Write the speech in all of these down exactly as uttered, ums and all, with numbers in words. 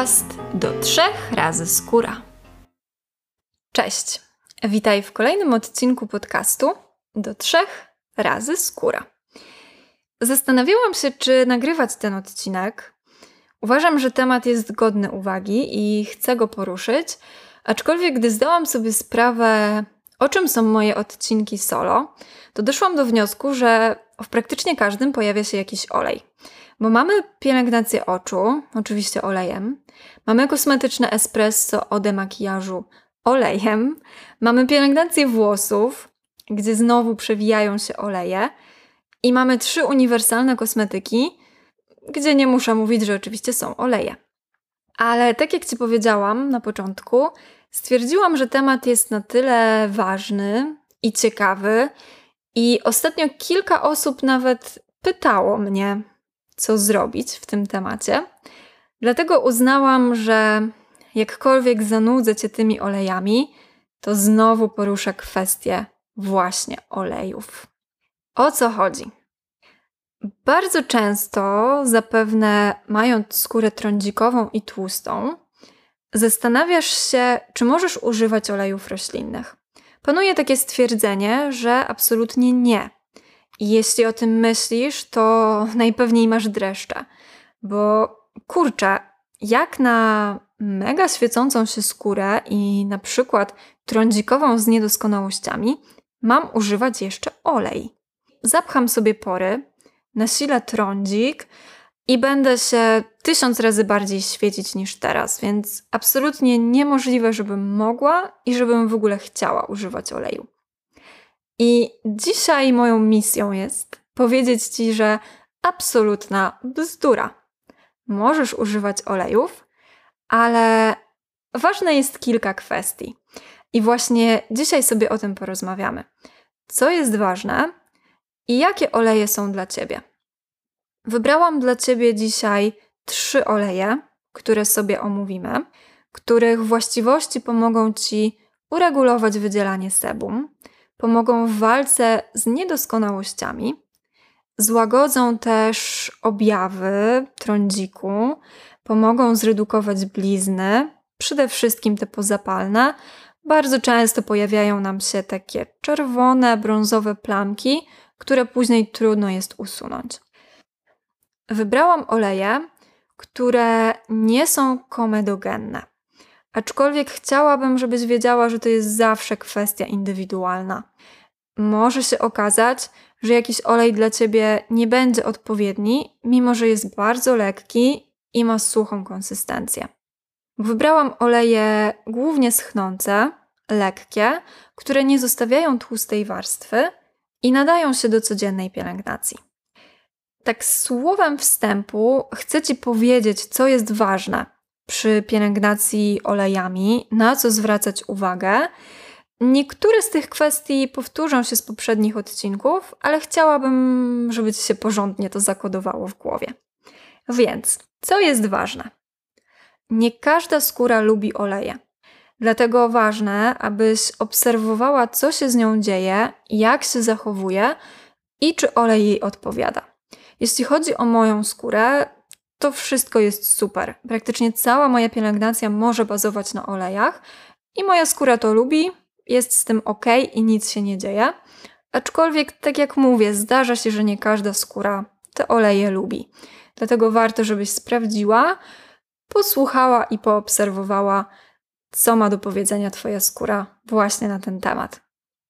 podcast do trzech razy skóra. Cześć, witaj w kolejnym odcinku podcastu do trzech razy skóra. Zastanawiałam się, czy nagrywać ten odcinek. Uważam, że temat jest godny uwagi i chcę go poruszyć, aczkolwiek gdy zdałam sobie sprawę, o czym są moje odcinki solo, to doszłam do wniosku, że w praktycznie każdym pojawia się jakiś olej. Bo mamy pielęgnację oczu, oczywiście olejem, mamy kosmetyczne espresso o demakijażu olejem, mamy pielęgnację włosów, gdzie znowu przewijają się oleje i mamy trzy uniwersalne kosmetyki, gdzie nie muszę mówić, że oczywiście są oleje. Ale tak jak Ci powiedziałam na początku, stwierdziłam, że temat jest na tyle ważny i ciekawy i ostatnio kilka osób nawet pytało mnie, co zrobić w tym temacie. Dlatego uznałam, że jakkolwiek zanudzę Cię tymi olejami, to znowu poruszę kwestię właśnie olejów. O co chodzi? Bardzo często, zapewne mając skórę trądzikową i tłustą, zastanawiasz się, czy możesz używać olejów roślinnych. Panuje takie stwierdzenie, że absolutnie nie. I jeśli o tym myślisz, to najpewniej masz dreszcze. Bo kurczę, jak na mega świecącą się skórę i na przykład trądzikową z niedoskonałościami, mam używać jeszcze olej. Zapcham sobie pory, nasilę trądzik i będę się tysiąc razy bardziej świecić niż teraz, więc absolutnie niemożliwe, żebym mogła i żebym w ogóle chciała używać oleju. I dzisiaj moją misją jest powiedzieć Ci, że absolutna bzdura. Możesz używać olejów, ale ważne jest kilka kwestii. I właśnie dzisiaj sobie o tym porozmawiamy. Co jest ważne i jakie oleje są dla Ciebie? Wybrałam dla Ciebie dzisiaj trzy oleje, które sobie omówimy, których właściwości pomogą Ci uregulować wydzielanie sebum, pomogą w walce z niedoskonałościami, złagodzą też objawy trądziku, pomogą zredukować blizny, przede wszystkim te pozapalne. Bardzo często pojawiają nam się takie czerwone, brązowe plamki, które później trudno jest usunąć. Wybrałam oleje, które nie są komedogenne. Aczkolwiek chciałabym, żebyś wiedziała, że to jest zawsze kwestia indywidualna. Może się okazać, że jakiś olej dla Ciebie nie będzie odpowiedni, mimo że jest bardzo lekki i ma suchą konsystencję. Wybrałam oleje głównie schnące, lekkie, które nie zostawiają tłustej warstwy i nadają się do codziennej pielęgnacji. Tak słowem wstępu chcę Ci powiedzieć, co jest ważne przy pielęgnacji olejami, na co zwracać uwagę. Niektóre z tych kwestii powtórzą się z poprzednich odcinków, ale chciałabym, żeby Ci się porządnie to zakodowało w głowie. Więc, co jest ważne? Nie każda skóra lubi oleje. Dlatego ważne, abyś obserwowała, co się z nią dzieje, jak się zachowuje i czy olej jej odpowiada. Jeśli chodzi o moją skórę, to wszystko jest super. Praktycznie cała moja pielęgnacja może bazować na olejach i moja skóra to lubi, jest z tym ok i nic się nie dzieje. Aczkolwiek, tak jak mówię, zdarza się, że nie każda skóra te oleje lubi. Dlatego warto, żebyś sprawdziła, posłuchała i poobserwowała, co ma do powiedzenia Twoja skóra właśnie na ten temat.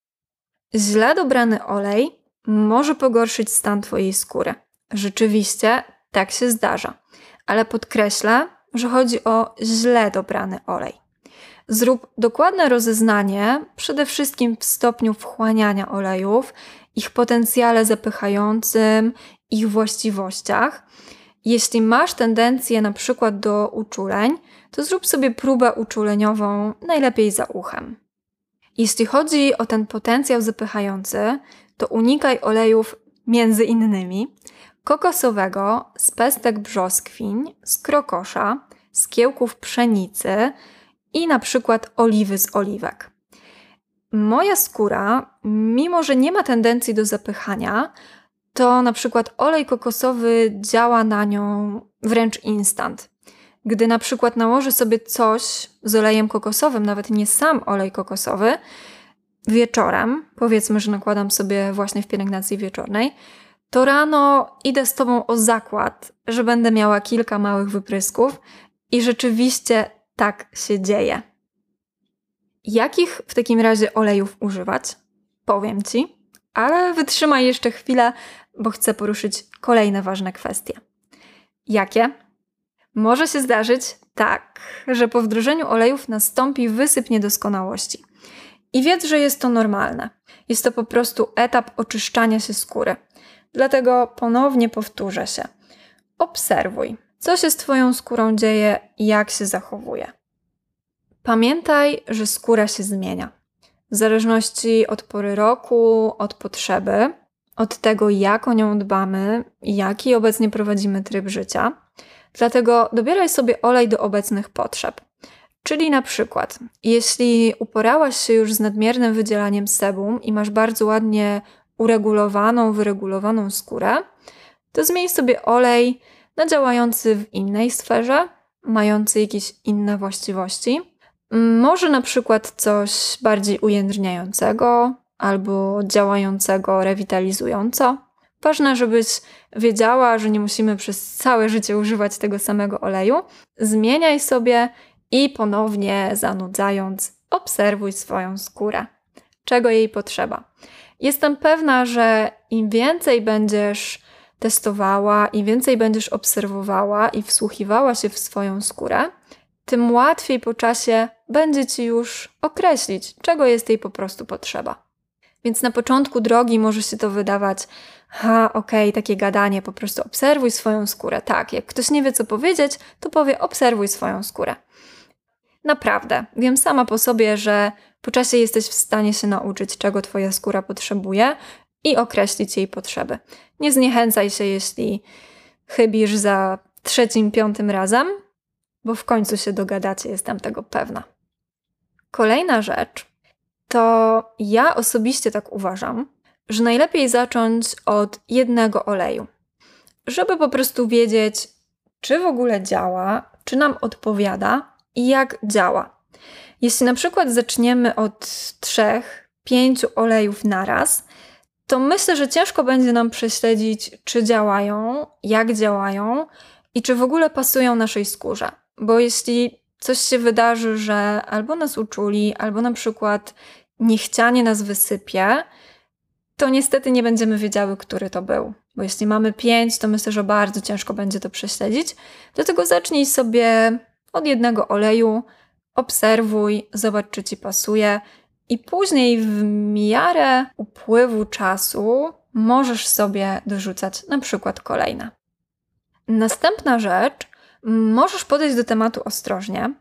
Źle dobrany olej może pogorszyć stan Twojej skóry. Rzeczywiście tak się zdarza, ale podkreślę, że chodzi o źle dobrany olej. Zrób dokładne rozeznanie, przede wszystkim w stopniu wchłaniania olejów, ich potencjale zapychającym, ich właściwościach. Jeśli masz tendencję na przykład do uczuleń, to zrób sobie próbę uczuleniową, najlepiej za uchem. Jeśli chodzi o ten potencjał zapychający, to unikaj olejów między innymi kokosowego, z pestek brzoskwiń, z krokosza, z kiełków pszenicy i na przykład oliwy z oliwek. Moja skóra, mimo że nie ma tendencji do zapychania, to na przykład olej kokosowy działa na nią wręcz instant. Gdy na przykład nałoży sobie coś z olejem kokosowym, nawet nie sam olej kokosowy, wieczorem, powiedzmy, że nakładam sobie właśnie w pielęgnacji wieczornej, to rano idę z Tobą o zakład, że będę miała kilka małych wyprysków i rzeczywiście tak się dzieje. Jakich w takim razie olejów używać? Powiem Ci, ale wytrzymaj jeszcze chwilę, bo chcę poruszyć kolejne ważne kwestie. Jakie? Może się zdarzyć tak, że po wdrożeniu olejów nastąpi wysyp niedoskonałości. I wiedz, że jest to normalne. Jest to po prostu etap oczyszczania się skóry. Dlatego ponownie powtórzę się. Obserwuj, co się z Twoją skórą dzieje i jak się zachowuje. Pamiętaj, że skóra się zmienia. W zależności od pory roku, od potrzeby, od tego, jak o nią dbamy i jaki obecnie prowadzimy tryb życia. Dlatego dobieraj sobie olej do obecnych potrzeb. Czyli na przykład, jeśli uporałaś się już z nadmiernym wydzielaniem sebum i masz bardzo ładnie uregulowaną, wyregulowaną skórę, to zmień sobie olej na działający w innej sferze, mający jakieś inne właściwości. Może na przykład coś bardziej ujędrniającego albo działającego rewitalizująco. Ważne, żebyś wiedziała, że nie musimy przez całe życie używać tego samego oleju. Zmieniaj sobie i ponownie zanudzając, obserwuj swoją skórę. Czego jej potrzeba? Jestem pewna, że im więcej będziesz testowała, im więcej będziesz obserwowała i wsłuchiwała się w swoją skórę, tym łatwiej po czasie będzie Ci już określić, czego jest jej po prostu potrzeba. Więc na początku drogi może się to wydawać, ha, okej, okay, takie gadanie, po prostu obserwuj swoją skórę. Tak, jak ktoś nie wie, co powiedzieć, to powie obserwuj swoją skórę. Naprawdę, wiem sama po sobie, że po czasie jesteś w stanie się nauczyć, czego Twoja skóra potrzebuje i określić jej potrzeby. Nie zniechęcaj się, jeśli chybisz za trzecim, piątym razem, bo w końcu się dogadacie, jestem tego pewna. Kolejna rzecz to ja osobiście tak uważam, że najlepiej zacząć od jednego oleju, żeby po prostu wiedzieć, czy w ogóle działa, czy nam odpowiada i jak działa. Jeśli na przykład zaczniemy od trzech, pięciu olejów naraz, to myślę, że ciężko będzie nam prześledzić, czy działają, jak działają i czy w ogóle pasują naszej skórze. Bo jeśli coś się wydarzy, że albo nas uczuli, albo na przykład niechcianie nas wysypie, to niestety nie będziemy wiedziały, który to był. Bo jeśli mamy pięć, to myślę, że bardzo ciężko będzie to prześledzić. Dlatego zacznij sobie od jednego oleju, obserwuj, zobacz, czy Ci pasuje i później w miarę upływu czasu możesz sobie dorzucać na przykład kolejne. Następna rzecz, możesz podejść do tematu ostrożnie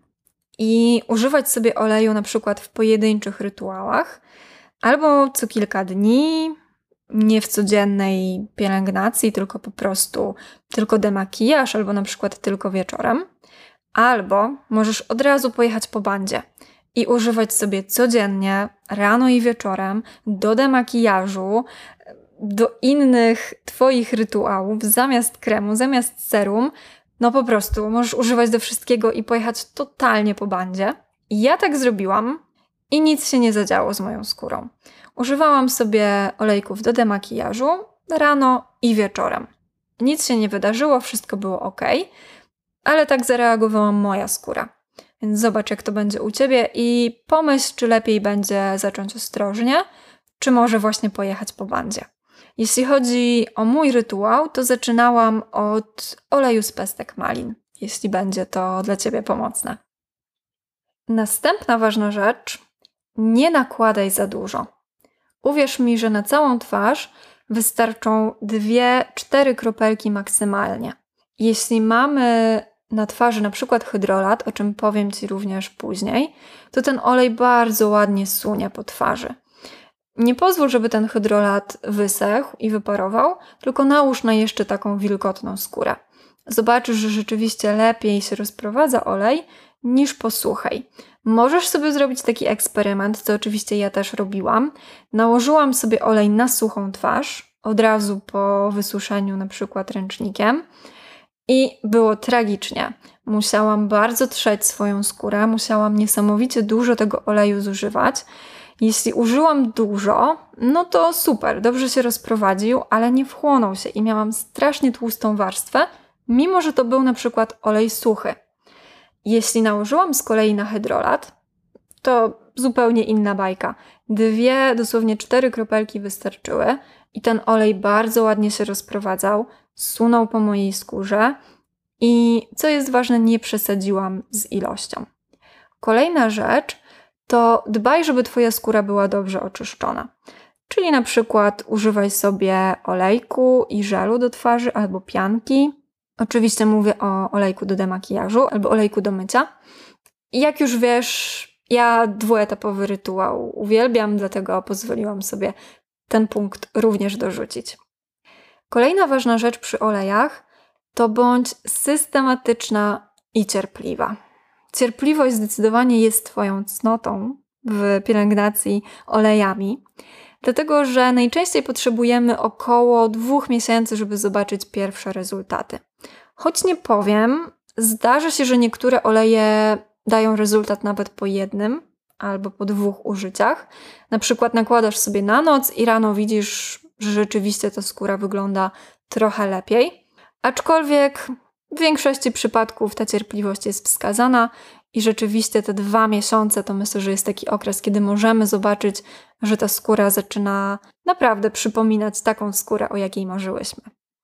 i używać sobie oleju na przykład w pojedynczych rytuałach albo co kilka dni, nie w codziennej pielęgnacji, tylko po prostu tylko demakijaż albo na przykład tylko wieczorem. Albo możesz od razu pojechać po bandzie i używać sobie codziennie, rano i wieczorem, do demakijażu, do innych Twoich rytuałów, zamiast kremu, zamiast serum, no po prostu możesz używać do wszystkiego i pojechać totalnie po bandzie. Ja tak zrobiłam i nic się nie zadziało z moją skórą. Używałam sobie olejków do demakijażu rano i wieczorem. Nic się nie wydarzyło, wszystko było ok, ale tak zareagowała moja skóra. Więc zobacz, jak to będzie u Ciebie i pomyśl, czy lepiej będzie zacząć ostrożnie, czy może właśnie pojechać po bandzie. Jeśli chodzi o mój rytuał, to zaczynałam od oleju z pestek malin, jeśli będzie to dla Ciebie pomocne. Następna ważna rzecz, nie nakładaj za dużo. Uwierz mi, że na całą twarz wystarczą dwie, cztery kropelki maksymalnie. Jeśli mamy na twarzy na przykład hydrolat, o czym powiem Ci również później, to ten olej bardzo ładnie sunie po twarzy. Nie pozwól, żeby ten hydrolat wysechł i wyparował, tylko nałóż na jeszcze taką wilgotną skórę. Zobaczysz, że rzeczywiście lepiej się rozprowadza olej niż po suchej. Możesz sobie zrobić taki eksperyment, co oczywiście ja też robiłam. Nałożyłam sobie olej na suchą twarz, od razu po wysuszeniu na przykład ręcznikiem i było tragicznie. Musiałam bardzo trzeć swoją skórę, musiałam niesamowicie dużo tego oleju zużywać. Jeśli użyłam dużo, no to super, dobrze się rozprowadził, ale nie wchłonął się i miałam strasznie tłustą warstwę, mimo że to był na przykład olej suchy. Jeśli nałożyłam z kolei na hydrolat, to zupełnie inna bajka. Dwie, dosłownie cztery kropelki wystarczyły i ten olej bardzo ładnie się rozprowadzał, sunął po mojej skórze i co jest ważne, nie przesadziłam z ilością. Kolejna rzecz to dbaj, żeby Twoja skóra była dobrze oczyszczona. Czyli na przykład używaj sobie olejku i żelu do twarzy albo pianki. Oczywiście mówię o olejku do demakijażu albo olejku do mycia. I jak już wiesz, ja dwuetapowy rytuał uwielbiam, dlatego pozwoliłam sobie ten punkt również dorzucić. Kolejna ważna rzecz przy olejach to bądź systematyczna i cierpliwa. Cierpliwość zdecydowanie jest Twoją cnotą w pielęgnacji olejami, dlatego że najczęściej potrzebujemy około dwóch miesięcy, żeby zobaczyć pierwsze rezultaty. Choć nie powiem, zdarza się, że niektóre oleje dają rezultat nawet po jednym albo po dwóch użyciach. Na przykład nakładasz sobie na noc i rano widzisz, że rzeczywiście ta skóra wygląda trochę lepiej. Aczkolwiek w większości przypadków ta cierpliwość jest wskazana i rzeczywiście te dwa miesiące to myślę, że jest taki okres, kiedy możemy zobaczyć, że ta skóra zaczyna naprawdę przypominać taką skórę, o jakiej marzyłyśmy.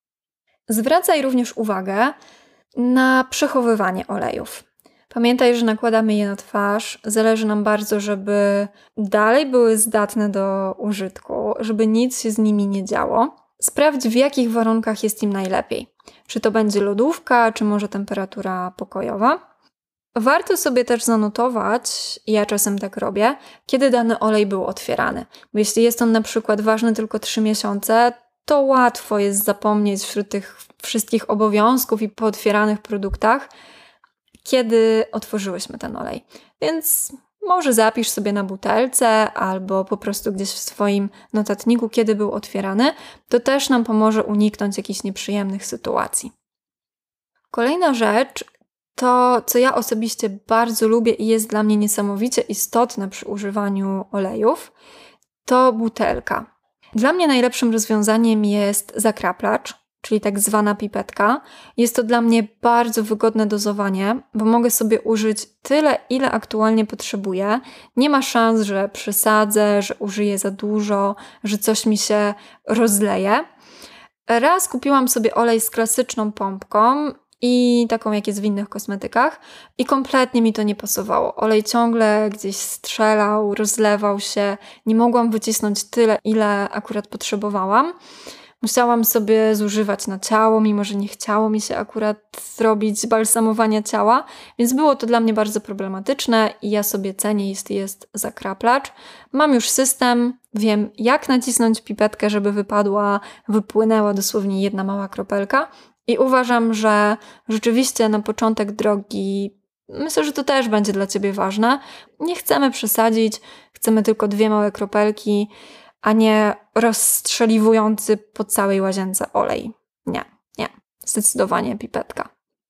Zwracaj również uwagę na przechowywanie olejów. Pamiętaj, że nakładamy je na twarz. Zależy nam bardzo, żeby dalej były zdatne do użytku, żeby nic się z nimi nie działo. Sprawdź, w jakich warunkach jest im najlepiej. Czy to będzie lodówka, czy może temperatura pokojowa. Warto sobie też zanotować, ja czasem tak robię, kiedy dany olej był otwierany. Bo jeśli jest on na przykład ważny tylko trzy miesiące, to łatwo jest zapomnieć wśród tych wszystkich obowiązków i pootwieranych produktach, kiedy otworzyłyśmy ten olej. Więc może zapisz sobie na butelce albo po prostu gdzieś w swoim notatniku, kiedy był otwierany. To też nam pomoże uniknąć jakichś nieprzyjemnych sytuacji. Kolejna rzecz to, co ja osobiście bardzo lubię i jest dla mnie niesamowicie istotne przy używaniu olejów, to butelka. Dla mnie najlepszym rozwiązaniem jest zakraplacz, czyli tak zwana pipetka. Jest to dla mnie bardzo wygodne dozowanie, bo mogę sobie użyć tyle, ile aktualnie potrzebuję. Nie ma szans, że przesadzę, że użyję za dużo, że coś mi się rozleje. Raz kupiłam sobie olej z klasyczną pompką i taką, jak jest w innych kosmetykach i kompletnie mi to nie pasowało. Olej ciągle gdzieś strzelał, rozlewał się, nie mogłam wycisnąć tyle, ile akurat potrzebowałam. Musiałam sobie zużywać na ciało, mimo że nie chciało mi się akurat zrobić balsamowania ciała, więc było to dla mnie bardzo problematyczne i ja sobie cenię, jeśli jest zakraplacz. Mam już system, wiem jak nacisnąć pipetkę, żeby wypadła, wypłynęła dosłownie jedna mała kropelka i uważam, że rzeczywiście na początek drogi myślę, że to też będzie dla Ciebie ważne. Nie chcemy przesadzić, chcemy tylko dwie małe kropelki, a nie rozstrzeliwujący po całej łazience olej. Nie, nie. Zdecydowanie pipetka.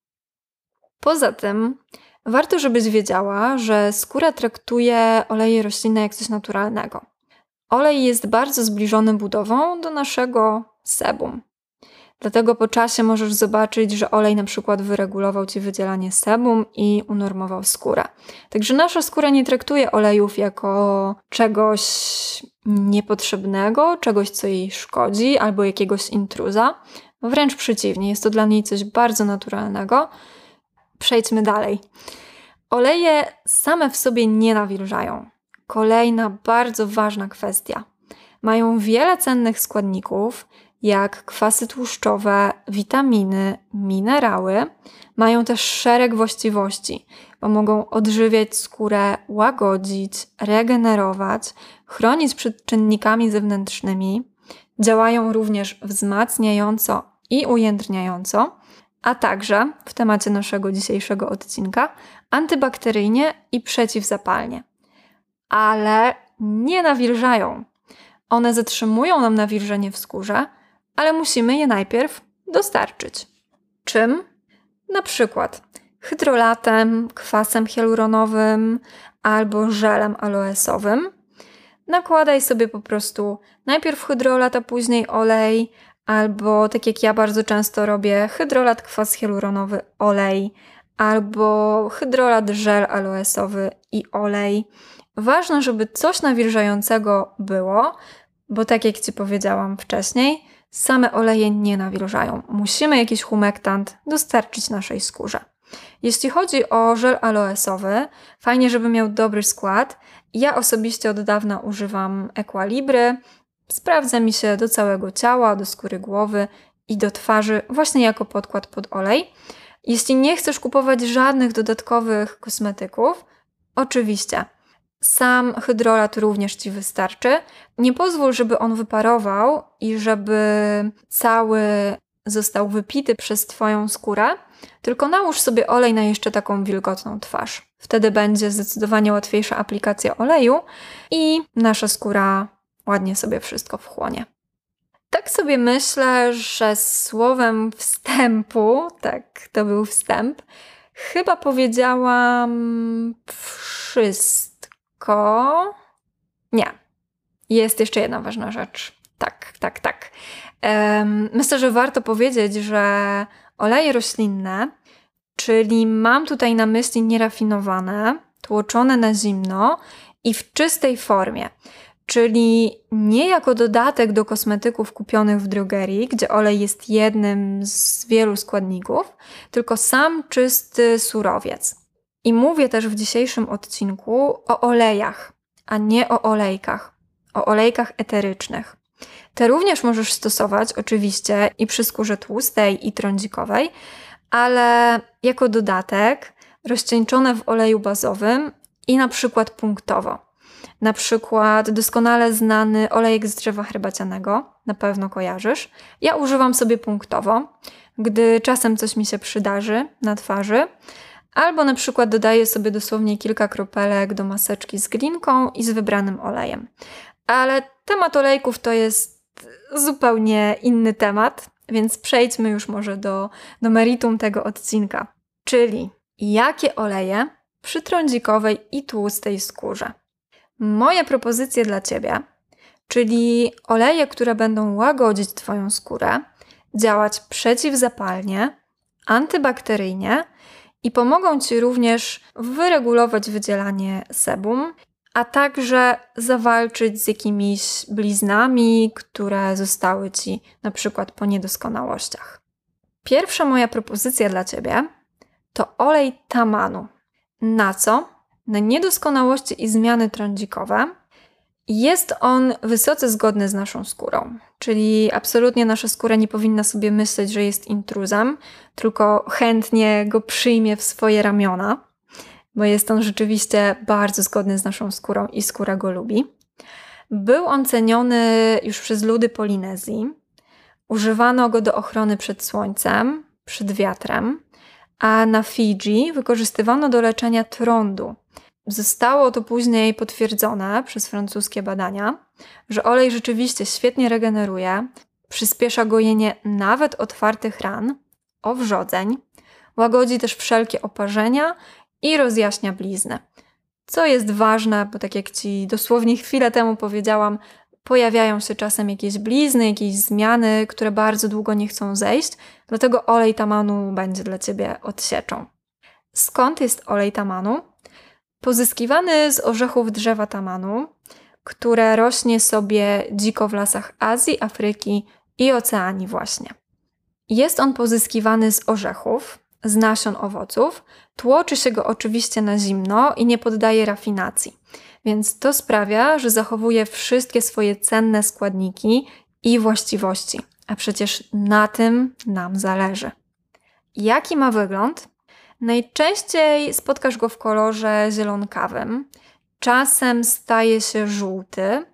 Poza tym warto, żebyś wiedziała, że skóra traktuje oleje roślinne jak coś naturalnego. Olej jest bardzo zbliżony budową do naszego sebum. Dlatego po czasie możesz zobaczyć, że olej na przykład wyregulował Ci wydzielanie sebum i unormował skórę. Także nasza skóra nie traktuje olejów jako czegoś niepotrzebnego, czegoś, co jej szkodzi, albo jakiegoś intruza. Wręcz przeciwnie, jest to dla niej coś bardzo naturalnego. Przejdźmy dalej. Oleje same w sobie nie nawilżają. Kolejna bardzo ważna kwestia. Mają wiele cennych składników, jak kwasy tłuszczowe, witaminy, minerały. Mają też szereg właściwości, bo mogą odżywiać skórę, łagodzić, regenerować, chronić przed czynnikami zewnętrznymi. Działają również wzmacniająco i ujędrniająco, a także, w temacie naszego dzisiejszego odcinka, antybakteryjnie i przeciwzapalnie. Ale nie nawilżają. One zatrzymują nam nawilżenie w skórze, ale musimy je najpierw dostarczyć. Czym? Na przykład hydrolatem, kwasem hialuronowym albo żelem aloesowym. Nakładaj sobie po prostu najpierw hydrolat, a później olej, albo tak jak ja bardzo często robię, hydrolat, kwas hialuronowy, olej, albo hydrolat, żel aloesowy i olej. Ważne, żeby coś nawilżającego było, bo tak jak Ci powiedziałam wcześniej, same oleje nie nawilżają. Musimy jakiś humektant dostarczyć naszej skórze. Jeśli chodzi o żel aloesowy, fajnie, żeby miał dobry skład. Ja osobiście od dawna używam Equalibry. Sprawdza mi się do całego ciała, do skóry głowy i do twarzy właśnie jako podkład pod olej. Jeśli nie chcesz kupować żadnych dodatkowych kosmetyków, oczywiście sam hydrolat również Ci wystarczy. Nie pozwól, żeby on wyparował i żeby cały został wypity przez Twoją skórę, tylko nałóż sobie olej na jeszcze taką wilgotną twarz. Wtedy będzie zdecydowanie łatwiejsza aplikacja oleju i nasza skóra ładnie sobie wszystko wchłonie. Tak sobie myślę, że słowem wstępu, tak, to był wstęp, chyba powiedziałam wszystko. Nie. Jest jeszcze jedna ważna rzecz. Tak, tak, tak. Um, myślę, że warto powiedzieć, że oleje roślinne, czyli mam tutaj na myśli nierafinowane, tłoczone na zimno i w czystej formie. Czyli nie jako dodatek do kosmetyków kupionych w drogerii, gdzie olej jest jednym z wielu składników, tylko sam czysty surowiec. I mówię też w dzisiejszym odcinku o olejach, a nie o olejkach, o olejkach eterycznych. Te również możesz stosować oczywiście i przy skórze tłustej i trądzikowej, ale jako dodatek rozcieńczone w oleju bazowym i na przykład punktowo. Na przykład doskonale znany olejek z drzewa herbacianego, na pewno kojarzysz. Ja używam sobie punktowo, gdy czasem coś mi się przydarzy na twarzy, albo na przykład dodaję sobie dosłownie kilka kropelek do maseczki z glinką i z wybranym olejem. Ale temat olejków to jest zupełnie inny temat, więc przejdźmy już może do, do meritum tego odcinka. Czyli jakie oleje przy trądzikowej i tłustej skórze? Moje propozycje dla Ciebie, czyli oleje, które będą łagodzić Twoją skórę, działać przeciwzapalnie, antybakteryjnie i pomogą Ci również wyregulować wydzielanie sebum, a także zawalczyć z jakimiś bliznami, które zostały Ci na przykład po niedoskonałościach. Pierwsza moja propozycja dla Ciebie to olej tamanu. Na co? Na niedoskonałości i zmiany trądzikowe. Jest on wysoce zgodny z naszą skórą, czyli absolutnie nasza skóra nie powinna sobie myśleć, że jest intruzem, tylko chętnie go przyjmie w swoje ramiona, bo jest on rzeczywiście bardzo zgodny z naszą skórą i skóra go lubi. Był on ceniony już przez ludy Polinezji. Używano go do ochrony przed słońcem, przed wiatrem, a na Fidżi wykorzystywano do leczenia trądu. Zostało to później potwierdzone przez francuskie badania, że olej rzeczywiście świetnie regeneruje, przyspiesza gojenie nawet otwartych ran, owrzodzeń, łagodzi też wszelkie oparzenia i rozjaśnia blizny. Co jest ważne, bo tak jak Ci dosłownie chwilę temu powiedziałam, pojawiają się czasem jakieś blizny, jakieś zmiany, które bardzo długo nie chcą zejść, dlatego olej tamanu będzie dla Ciebie odsieczą. Skąd jest olej tamanu? Pozyskiwany z orzechów drzewa tamanu, które rośnie sobie dziko w lasach Azji, Afryki i Oceanii właśnie. Jest on pozyskiwany z orzechów, z nasion owoców, tłoczy się go oczywiście na zimno i nie poddaje rafinacji, więc to sprawia, że zachowuje wszystkie swoje cenne składniki i właściwości, a przecież na tym nam zależy. Jaki ma wygląd? Najczęściej spotkasz go w kolorze zielonkawym, czasem staje się żółty,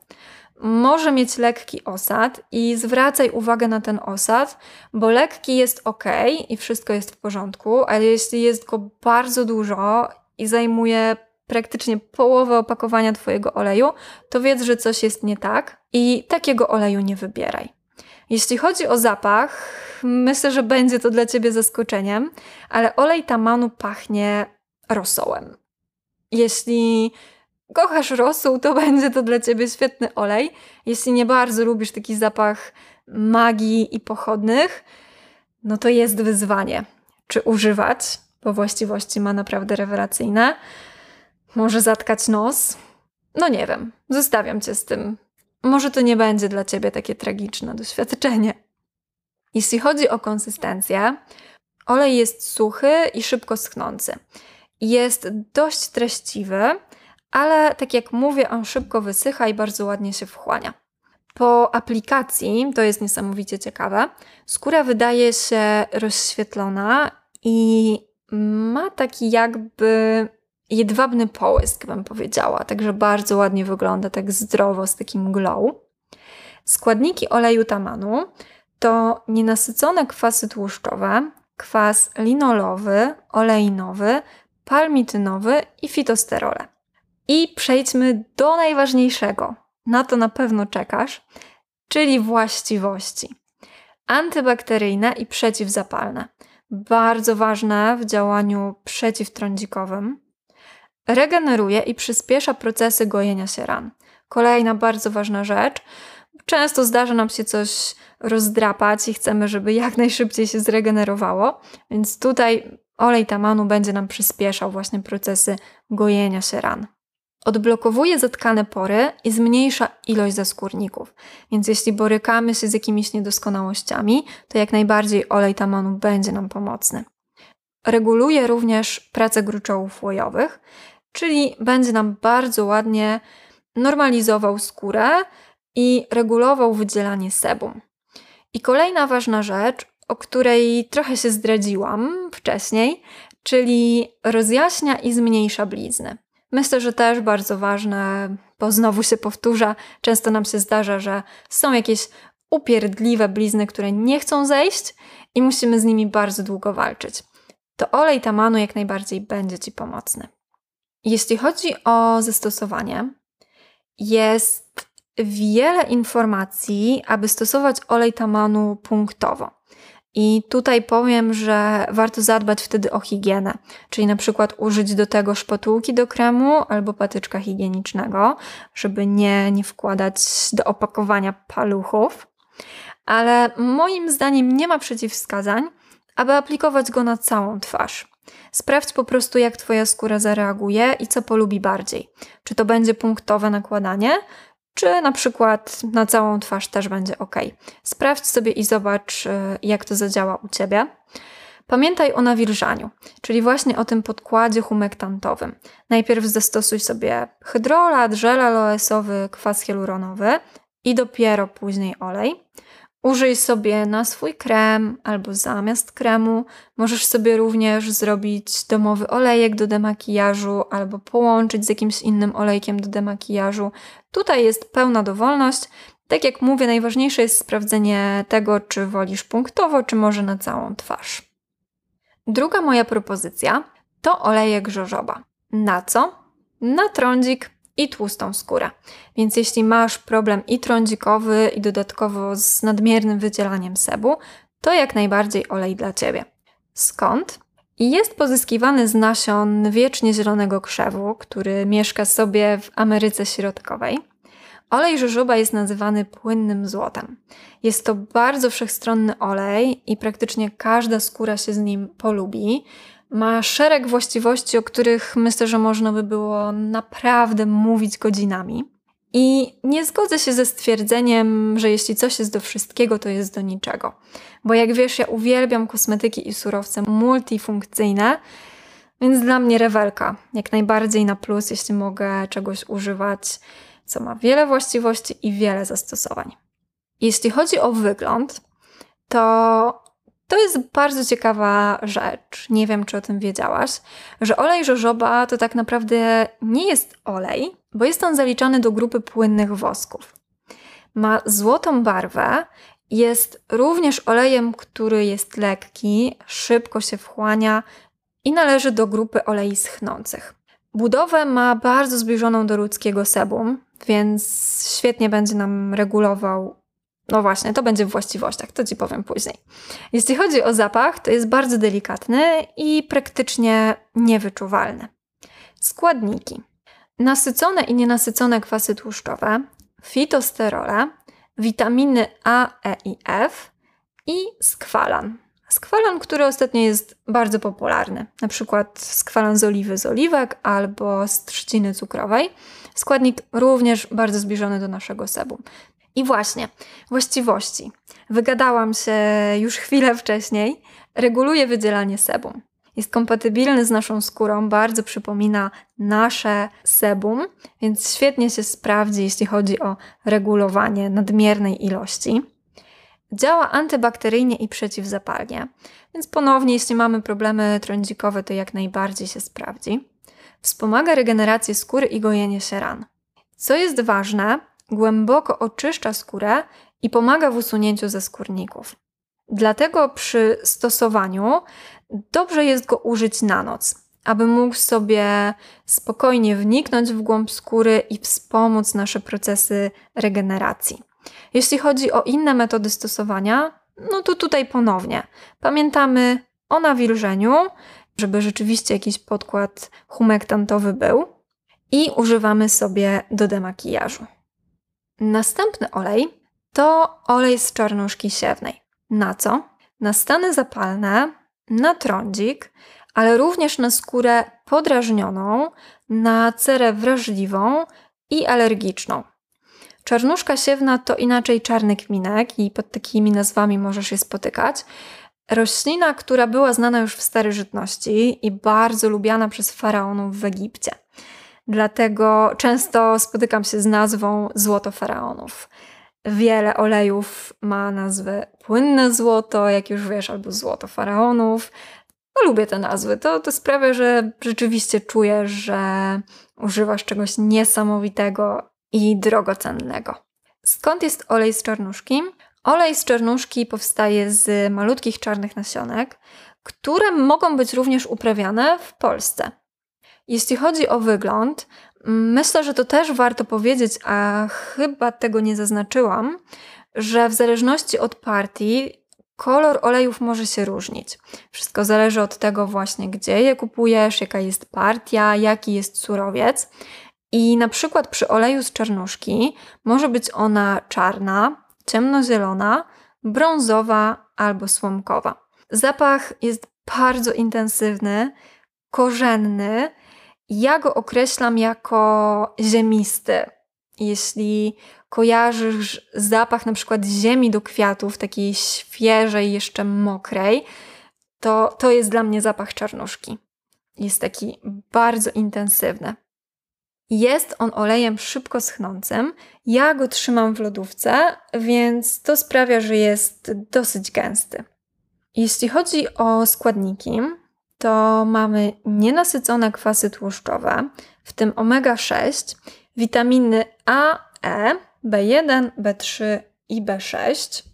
może mieć lekki osad i zwracaj uwagę na ten osad, bo lekki jest ok i wszystko jest w porządku, ale jeśli jest go bardzo dużo i zajmuje praktycznie połowę opakowania Twojego oleju, to wiedz, że coś jest nie tak i takiego oleju nie wybieraj. Jeśli chodzi o zapach, myślę, że będzie to dla Ciebie zaskoczeniem, ale olej tamanu pachnie rosołem. Jeśli kochasz rosół, to będzie to dla Ciebie świetny olej. Jeśli nie bardzo lubisz taki zapach magii i pochodnych, no to jest wyzwanie. Czy używać, bo właściwości ma naprawdę rewelacyjne. Może zatkać nos? No nie wiem, zostawiam Cię z tym. Może to nie będzie dla Ciebie takie tragiczne doświadczenie. Jeśli chodzi o konsystencję, olej jest suchy i szybko schnący. Jest dość treściwy, ale tak jak mówię, on szybko wysycha i bardzo ładnie się wchłania. Po aplikacji, to jest niesamowicie ciekawe, skóra wydaje się rozświetlona i ma taki jakby jedwabny połysk, bym powiedziała, także bardzo ładnie wygląda, tak zdrowo, z takim glow. Składniki oleju tamanu to nienasycone kwasy tłuszczowe, kwas linolowy, oleinowy, palmitynowy i fitosterole. I przejdźmy do najważniejszego, na to na pewno czekasz, czyli właściwości. Antybakteryjne i przeciwzapalne. Bardzo ważne w działaniu przeciwtrądzikowym. Regeneruje i przyspiesza procesy gojenia się ran. Kolejna bardzo ważna rzecz. Często zdarza nam się coś rozdrapać i chcemy, żeby jak najszybciej się zregenerowało, więc tutaj olej tamanu będzie nam przyspieszał właśnie procesy gojenia się ran. Odblokowuje zatkane pory i zmniejsza ilość zaskórników, więc jeśli borykamy się z jakimiś niedoskonałościami, to jak najbardziej olej tamanu będzie nam pomocny. Reguluje również pracę gruczołów łojowych, czyli będzie nam bardzo ładnie normalizował skórę i regulował wydzielanie sebum. I kolejna ważna rzecz, o której trochę się zdradziłam wcześniej, czyli rozjaśnia i zmniejsza blizny. Myślę, że też bardzo ważne, bo znowu się powtórzę, często nam się zdarza, że są jakieś upierdliwe blizny, które nie chcą zejść i musimy z nimi bardzo długo walczyć. To olej tamanu jak najbardziej będzie Ci pomocny. Jeśli chodzi o zastosowanie, jest wiele informacji, aby stosować olej tamanu punktowo. I tutaj powiem, że warto zadbać wtedy o higienę, czyli na przykład użyć do tego szpatułki do kremu albo patyczka higienicznego, żeby nie, nie wkładać do opakowania paluchów. Ale moim zdaniem nie ma przeciwwskazań, aby aplikować go na całą twarz. Sprawdź po prostu, jak Twoja skóra zareaguje i co polubi bardziej. Czy to będzie punktowe nakładanie, czy na przykład na całą twarz też będzie ok. Sprawdź sobie i zobacz, jak to zadziała u Ciebie. Pamiętaj o nawilżaniu, czyli właśnie o tym podkładzie humektantowym. Najpierw zastosuj sobie hydrolat, żel aloesowy, kwas hialuronowy i dopiero później olej. Użyj sobie na swój krem albo zamiast kremu. Możesz sobie również zrobić domowy olejek do demakijażu albo połączyć z jakimś innym olejkiem do demakijażu. Tutaj jest pełna dowolność. Tak jak mówię, najważniejsze jest sprawdzenie tego, czy wolisz punktowo, czy może na całą twarz. Druga moja propozycja to olejek jojoba. Na co? Na trądzik i tłustą skórę. Więc jeśli masz problem i trądzikowy, i dodatkowo z nadmiernym wydzielaniem sebu, to jak najbardziej olej dla Ciebie. Skąd? Jest pozyskiwany z nasion wiecznie zielonego krzewu, który mieszka sobie w Ameryce Środkowej. Olej jojoba jest nazywany płynnym złotem. Jest to bardzo wszechstronny olej i praktycznie każda skóra się z nim polubi. Ma szereg właściwości, o których myślę, że można by było naprawdę mówić godzinami. I nie zgodzę się ze stwierdzeniem, że jeśli coś jest do wszystkiego, to jest do niczego. Bo jak wiesz, ja uwielbiam kosmetyki i surowce multifunkcyjne, więc dla mnie rewelka. Jak najbardziej na plus, jeśli mogę czegoś używać, co ma wiele właściwości i wiele zastosowań. Jeśli chodzi o wygląd, to to jest bardzo ciekawa rzecz. Nie wiem, czy o tym wiedziałaś, że olej jojoba to tak naprawdę nie jest olej, bo jest on zaliczany do grupy płynnych wosków. Ma złotą barwę, jest również olejem, który jest lekki, szybko się wchłania i należy do grupy olei schnących. Budowę ma bardzo zbliżoną do ludzkiego sebum, więc świetnie będzie nam regulował No właśnie, to będzie w właściwościach, to Ci powiem później. Jeśli chodzi o zapach, to jest bardzo delikatny i praktycznie niewyczuwalny. Składniki. Nasycone i nienasycone kwasy tłuszczowe, fitosterole, witaminy A, E i F i skwalan. Skwalan, który ostatnio jest bardzo popularny, na przykład skwalan z oliwy z oliwek albo z trzciny cukrowej. Składnik również bardzo zbliżony do naszego sebum. I właśnie, właściwości. Wygadałam się już chwilę wcześniej. Reguluje wydzielanie sebum. Jest kompatybilny z naszą skórą, bardzo przypomina nasze sebum, więc świetnie się sprawdzi, jeśli chodzi o regulowanie nadmiernej ilości. Działa antybakteryjnie i przeciwzapalnie, więc ponownie, jeśli mamy problemy trądzikowe, to jak najbardziej się sprawdzi. Wspomaga regenerację skóry i gojenie się ran. Co jest ważne, głęboko oczyszcza skórę i pomaga w usunięciu ze skórników. Dlatego przy stosowaniu dobrze jest go użyć na noc, aby mógł sobie spokojnie wniknąć w głąb skóry i wspomóc nasze procesy regeneracji. Jeśli chodzi o inne metody stosowania, no to tutaj ponownie pamiętamy o nawilżeniu, żeby rzeczywiście jakiś podkład humektantowy był i używamy sobie do demakijażu. Następny olej to olej z czarnuszki siewnej. Na co? Na stany zapalne, na trądzik, ale również na skórę podrażnioną, na cerę wrażliwą i alergiczną. Czarnuszka siewna to inaczej czarny kminek i pod takimi nazwami możesz je spotykać. Roślina, która była znana już w starożytności i bardzo lubiana przez faraonów w Egipcie. Dlatego często spotykam się z nazwą złoto faraonów. Wiele olejów ma nazwę płynne złoto, jak już wiesz, albo złoto faraonów. No, lubię te nazwy. To, to sprawia, że rzeczywiście czujesz, że używasz czegoś niesamowitego i drogocennego. Skąd jest olej z czarnuszki? Olej z czarnuszki powstaje z malutkich czarnych nasionek, które mogą być również uprawiane w Polsce. Jeśli chodzi o wygląd, myślę, że to też warto powiedzieć, a chyba tego nie zaznaczyłam, że w zależności od partii kolor olejów może się różnić. Wszystko zależy od tego właśnie, gdzie je kupujesz, jaka jest partia, jaki jest surowiec. I na przykład przy oleju z czarnuszki może być ona czarna, ciemnozielona, brązowa albo słomkowa. Zapach jest bardzo intensywny, korzenny. Ja go określam jako ziemisty. Jeśli kojarzysz zapach na przykład ziemi do kwiatów, takiej świeżej, jeszcze mokrej, to to jest dla mnie zapach czarnuszki. Jest taki bardzo intensywny. Jest on olejem szybko schnącym. Ja go trzymam w lodówce, więc to sprawia, że jest dosyć gęsty. Jeśli chodzi o składniki, to mamy nienasycone kwasy tłuszczowe, w tym omega sześć, witaminy A, E, B jeden, B trzy i B sześć,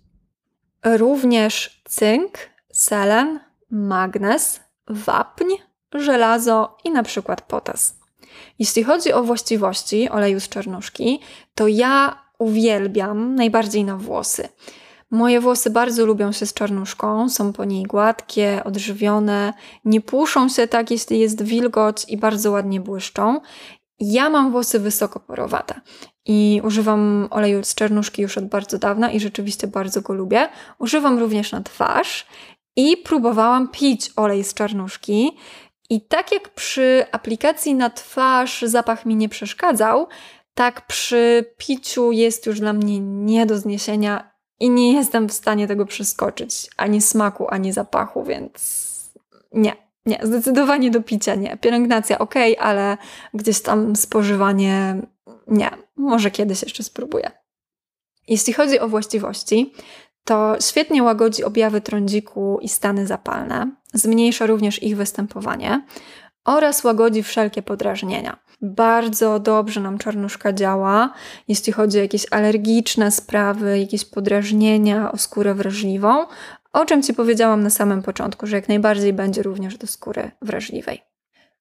również cynk, selen, magnez, wapń, żelazo i na przykład potas. Jeśli chodzi o właściwości oleju z czarnuszki, to ja uwielbiam najbardziej na włosy. Moje włosy bardzo lubią się z czarnuszką, są po niej gładkie, odżywione, nie puszą się tak, jeśli jest wilgoć i bardzo ładnie błyszczą. Ja mam włosy wysoko porowate i używam oleju z czarnuszki już od bardzo dawna i rzeczywiście bardzo go lubię. Używam również na twarz i próbowałam pić olej z czarnuszki. I tak jak przy aplikacji na twarz zapach mi nie przeszkadzał, tak przy piciu jest już dla mnie nie do zniesienia i nie jestem w stanie tego przeskoczyć. Ani smaku, ani zapachu, więc nie, nie, zdecydowanie do picia nie. Pielęgnacja ok, ale gdzieś tam spożywanie nie. Może kiedyś jeszcze spróbuję. Jeśli chodzi o właściwości, to świetnie łagodzi objawy trądziku i stany zapalne, zmniejsza również ich występowanie oraz łagodzi wszelkie podrażnienia. Bardzo dobrze nam czarnuszka działa, jeśli chodzi o jakieś alergiczne sprawy, jakieś podrażnienia, o skórę wrażliwą, o czym Ci powiedziałam na samym początku, że jak najbardziej będzie również do skóry wrażliwej.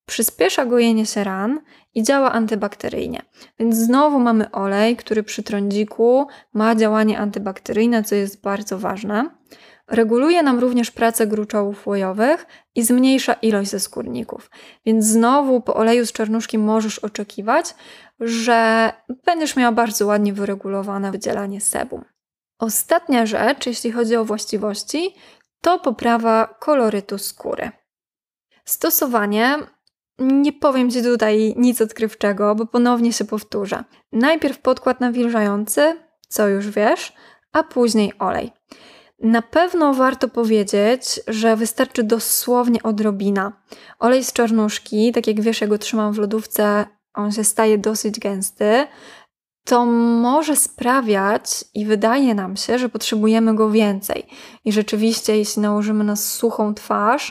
przyspiesza gojenie się ran i działa antybakteryjnie. Więc znowu mamy olej, który przy trądziku ma działanie antybakteryjne, co jest bardzo ważne. Reguluje nam również pracę gruczołów łojowych i zmniejsza ilość zaskórników. Więc znowu po oleju z czarnuszki możesz oczekiwać, że będziesz miała bardzo ładnie wyregulowane wydzielanie sebum. Ostatnia rzecz, jeśli chodzi o właściwości, to poprawa kolorytu skóry. Stosowanie, nie powiem Ci tutaj nic odkrywczego, bo ponownie się powtórzę. Najpierw podkład nawilżający, co już wiesz, a później olej. Na pewno warto powiedzieć, że wystarczy dosłownie odrobina. Olej z czarnuszki, tak jak wiesz, ja go trzymam w lodówce, on się staje dosyć gęsty, to może sprawiać i wydaje nam się, że potrzebujemy go więcej. I rzeczywiście, jeśli nałożymy na suchą twarz,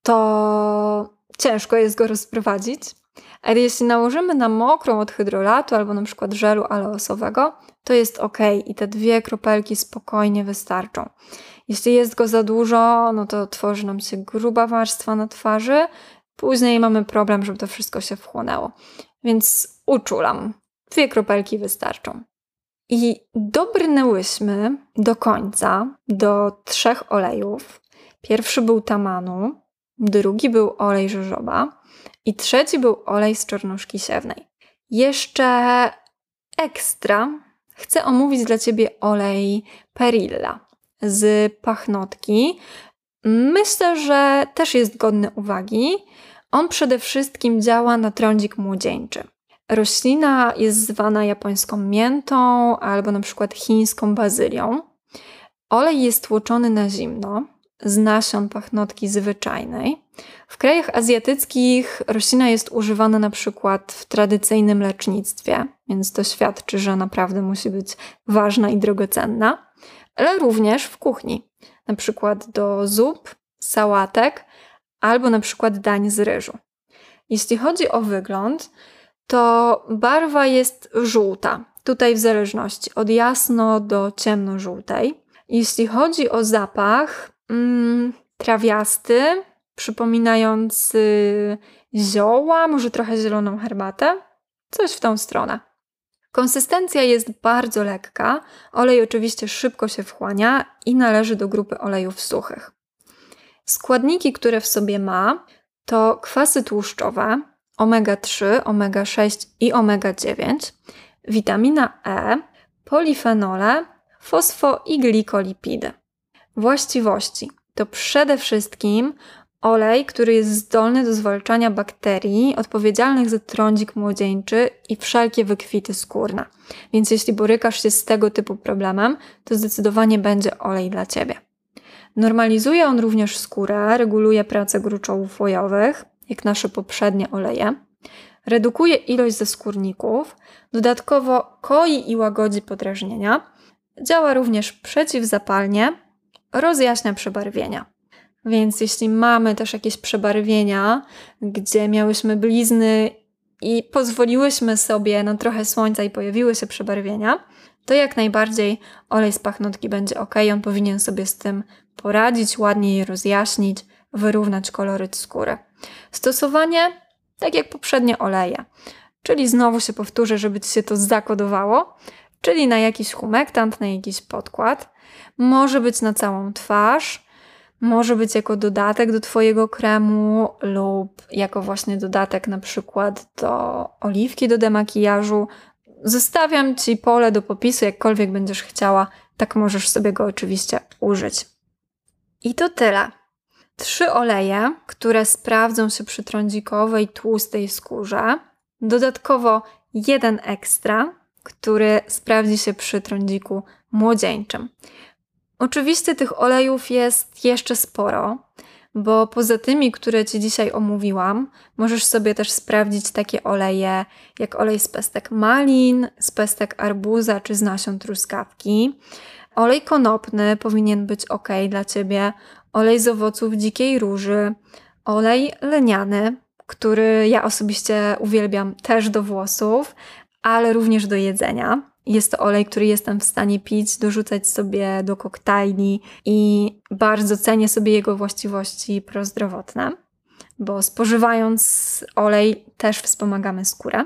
to ciężko jest go rozprowadzić. Ale jeśli nałożymy na mokrą od hydrolatu albo na przykład żelu aleosowego, to jest ok i te dwie kropelki spokojnie wystarczą. Jeśli jest go za dużo, no to tworzy nam się gruba warstwa na twarzy, później mamy problem, żeby to wszystko się wchłonęło. Więc uczulam. Dwie kropelki wystarczą. I dobrnęłyśmy do końca do trzech olejów. Pierwszy był tamanu, drugi był olej żożoba i trzeci był olej z czarnuszki siewnej. Jeszcze ekstra chcę omówić dla Ciebie olej Perilla z pachnotki. Myślę, że też jest godny uwagi. On przede wszystkim działa na trądzik młodzieńczy. Roślina jest zwana japońską miętą albo na przykład chińską bazylią. Olej jest tłoczony na zimno z nasion pachnotki zwyczajnej. W krajach azjatyckich roślina jest używana na przykład w tradycyjnym lecznictwie, więc to świadczy, że naprawdę musi być ważna i drogocenna, ale również w kuchni, na przykład do zup, sałatek albo na przykład dań z ryżu. Jeśli chodzi o wygląd, to barwa jest żółta, tutaj w zależności od jasno do ciemnożółtej. Jeśli chodzi o zapach, mm, trawiasty, przypominający zioła, może trochę zieloną herbatę, coś w tą stronę. Konsystencja jest bardzo lekka, olej oczywiście szybko się wchłania i należy do grupy olejów suchych. Składniki, które w sobie ma, to kwasy tłuszczowe, omega trzy, omega sześć i omega dziewięć, witamina E, polifenole, fosfo- i glikolipidy. Właściwości to przede wszystkim olej, który jest zdolny do zwalczania bakterii odpowiedzialnych za trądzik młodzieńczy i wszelkie wykwity skórne. Więc jeśli borykasz się z tego typu problemem, to zdecydowanie będzie olej dla Ciebie. Normalizuje on również skórę, reguluje pracę gruczołów łojowych, jak nasze poprzednie oleje. Redukuje ilość zaskórników, dodatkowo koi i łagodzi podrażnienia. Działa również przeciwzapalnie, rozjaśnia przebarwienia. Więc jeśli mamy też jakieś przebarwienia, gdzie miałyśmy blizny i pozwoliłyśmy sobie na trochę słońca i pojawiły się przebarwienia, to jak najbardziej olej z pachnotki będzie ok. On powinien sobie z tym poradzić, ładnie je rozjaśnić, wyrównać koloryt skóry. Stosowanie tak jak poprzednie oleje, czyli znowu się powtórzę, żeby Ci się to zakodowało, czyli na jakiś humektant, na jakiś podkład. Może być na całą twarz, może być jako dodatek do Twojego kremu lub jako właśnie dodatek na przykład do oliwki do demakijażu. Zostawiam Ci pole do popisu, jakkolwiek będziesz chciała, tak możesz sobie go oczywiście użyć. I to tyle. Trzy oleje, które sprawdzą się przy trądzikowej, tłustej skórze. Dodatkowo jeden ekstra, który sprawdzi się przy trądziku młodzieńczym. Oczywiście tych olejów jest jeszcze sporo, bo poza tymi, które Ci dzisiaj omówiłam, możesz sobie też sprawdzić takie oleje jak olej z pestek malin, z pestek arbuza czy z nasion truskawki. Olej konopny powinien być ok dla Ciebie, olej z owoców dzikiej róży, olej leniany, który ja osobiście uwielbiam też do włosów, ale również do jedzenia. Jest to olej, który jestem w stanie pić, dorzucać sobie do koktajli i bardzo cenię sobie jego właściwości prozdrowotne. bo spożywając olej też wspomagamy skórę.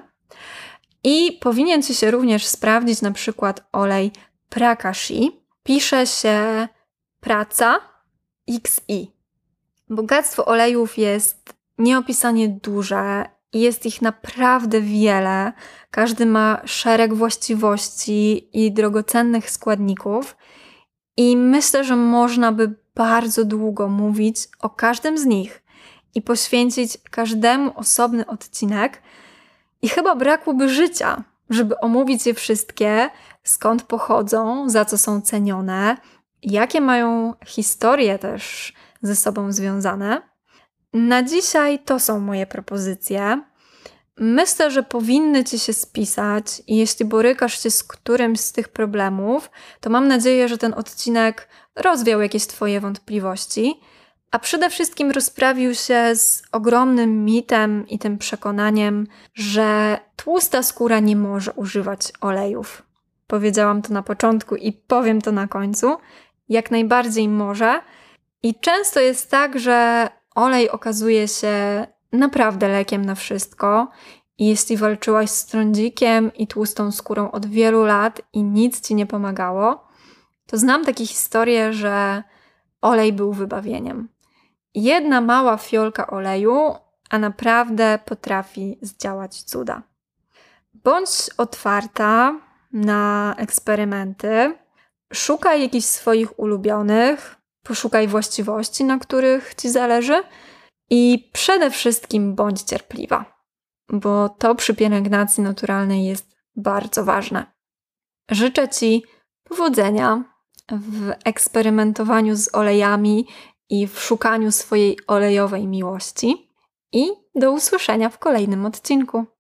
I powinien Ci się również sprawdzić na przykład olej Prakashi. Pisze się praca X I. Bogactwo olejów jest nieopisanie duże i jest ich naprawdę wiele. Każdy ma szereg właściwości i drogocennych składników. I myślę, że można by bardzo długo mówić o każdym z nich i poświęcić każdemu osobny odcinek. I chyba brakłoby życia, żeby omówić je wszystkie, skąd pochodzą, za co są cenione, jakie mają historie też ze sobą związane. Na dzisiaj to są moje propozycje. Myślę, że powinny Ci się spisać i jeśli borykasz się z którymś z tych problemów, to mam nadzieję, że ten odcinek rozwiał jakieś Twoje wątpliwości, a przede wszystkim rozprawił się z ogromnym mitem i tym przekonaniem, że tłusta skóra nie może używać olejów. Powiedziałam to na początku i powiem to na końcu. Jak najbardziej może. I często jest tak, że olej okazuje się naprawdę lekiem na wszystko. I jeśli walczyłaś z trądzikiem i tłustą skórą od wielu lat i nic Ci nie pomagało, to znam takie historie, że olej był wybawieniem. Jedna mała fiolka oleju, a naprawdę potrafi zdziałać cuda. Bądź otwarta na eksperymenty, szukaj jakichś swoich ulubionych, poszukaj właściwości, na których Ci zależy i przede wszystkim bądź cierpliwa, bo to przy pielęgnacji naturalnej jest bardzo ważne. Życzę Ci powodzenia w eksperymentowaniu z olejami i w szukaniu swojej olejowej miłości i do usłyszenia w kolejnym odcinku.